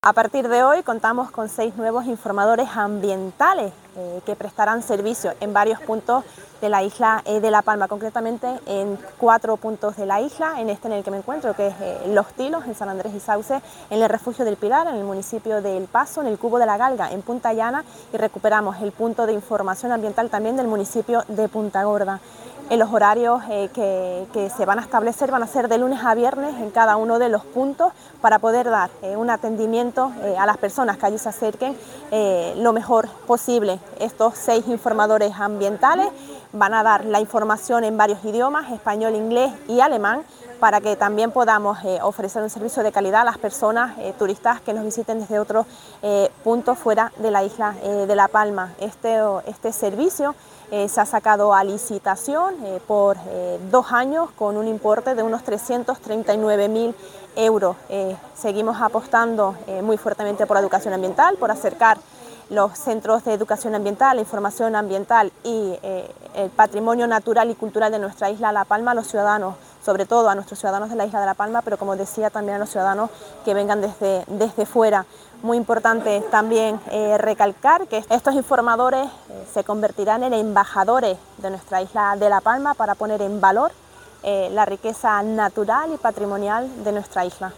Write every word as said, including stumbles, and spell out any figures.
A partir de hoy contamos con seis nuevos informadores ambientales eh, que prestarán servicio en varios puntos de la isla eh, de La Palma, concretamente en cuatro puntos de la isla, en este en el que me encuentro, que es eh, Los Tilos, en San Andrés y Sauce, en el Refugio del Pilar, en el municipio de El Paso, en el Cubo de la Galga, en Punta Llana, y recuperamos el punto de información ambiental también del municipio de Punta Gorda. En los horarios eh, que, que se van a establecer van a ser de lunes a viernes en cada uno de los puntos para poder dar eh, un atendimiento eh, a las personas que allí se acerquen eh, lo mejor posible. Estos seis informadores ambientales van a dar la información en varios idiomas, español, inglés y alemán, para que también podamos eh, ofrecer un servicio de calidad a las personas eh, turistas que nos visiten desde otros eh, puntos fuera de la isla eh, de La Palma. Este, este servicio eh, se ha sacado a licitación eh, por eh, dos años con un importe de unos trescientos treinta y nueve mil euros. Eh, seguimos apostando eh, muy fuertemente por la educación ambiental, por acercar los centros de educación ambiental, la información ambiental y eh, el patrimonio natural y cultural de nuestra isla La Palma a los ciudadanos, sobre todo a nuestros ciudadanos de la isla de La Palma, pero como decía también a los ciudadanos que vengan desde, desde fuera. Muy importante también eh, recalcar que estos informadores eh, se convertirán en embajadores de nuestra isla de La Palma para poner en valor eh, la riqueza natural y patrimonial de nuestra isla.